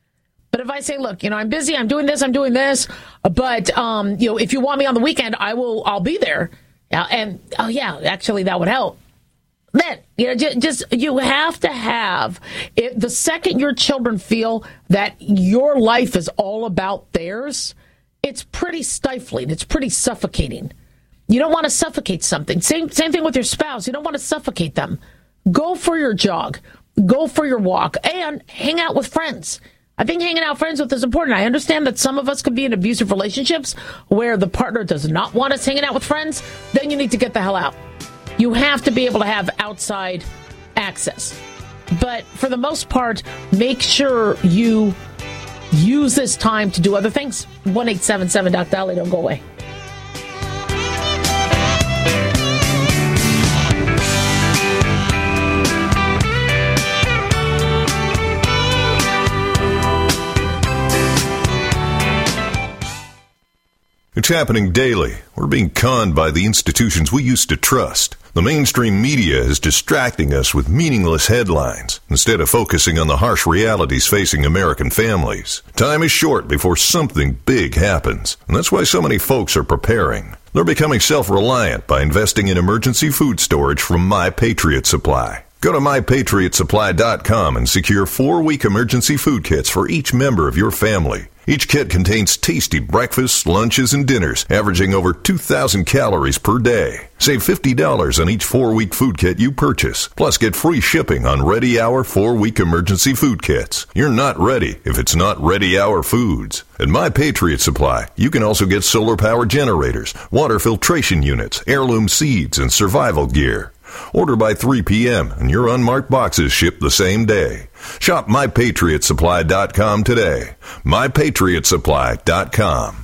But if I say, look, you know, I'm busy, I'm doing this, I'm doing this, but, um, you know, if you want me on the weekend, I will, I'll be there. Yeah, and, oh, yeah, actually, that would help. Then, you know, just, just you have to have it. The second your children feel that your life is all about theirs, it's pretty stifling. It's pretty suffocating. You don't want to suffocate something. Same, same thing with your spouse. You don't want to suffocate them. Go for your jog. Go for your walk and hang out with friends. I think hanging out with friends with is important. I understand that some of us could be in abusive relationships where the partner does not want us hanging out with friends. Then you need to get the hell out. You have to be able to have outside access. But for the most part, make sure you use this time to do other things. one eight seven seven Doc Dolly, don't go away. It's happening daily. We're being conned by the institutions we used to trust. The mainstream media is distracting us with meaningless headlines instead of focusing on the harsh realities facing American families. Time is short before something big happens, and that's why so many folks are preparing. They're becoming self-reliant by investing in emergency food storage from My Patriot Supply. Go to my patriot supply dot com and secure four-week emergency food kits for each member of your family. Each kit contains tasty breakfasts, lunches, and dinners, averaging over two thousand calories per day. Save fifty dollars on each four-week food kit you purchase. Plus, get free shipping on Ready Hour four-week emergency food kits. You're not ready if it's not Ready Hour Foods. At My Patriot Supply, you can also get solar power generators, water filtration units, heirloom seeds, and survival gear. Order by three p.m. and your unmarked boxes ship the same day. Shop my patriot supply dot com today. my patriot supply dot com.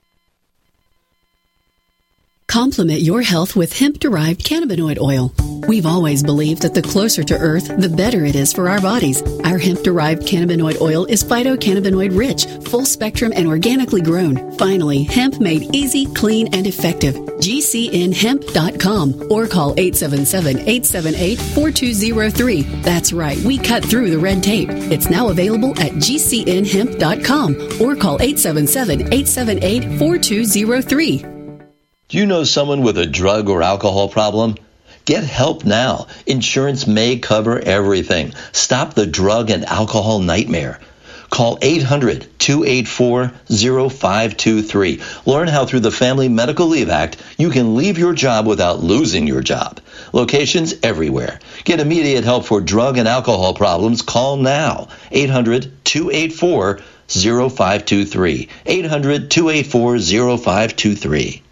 Complement your health with hemp-derived cannabinoid oil. We've always believed that the closer to Earth, the better it is for our bodies. Our hemp-derived cannabinoid oil is phytocannabinoid rich, full spectrum, and organically grown. Finally, hemp made easy, clean, and effective. G C N hemp dot com or call eight seven seven, eight seven eight, four two zero three. That's right, we cut through the red tape. It's now available at G C N hemp dot com or call eight seven seven, eight seven eight, four two zero three. Do you know someone with a drug or alcohol problem? Get help now. Insurance may cover everything. Stop the drug and alcohol nightmare. Call eight hundred, two eight four, zero five two three. Learn how through the Family Medical Leave Act, you can leave your job without losing your job. Locations everywhere. Get immediate help for drug and alcohol problems. Call now. eight hundred, two eight four, zero five two three. eight hundred, two eight four, zero five two three.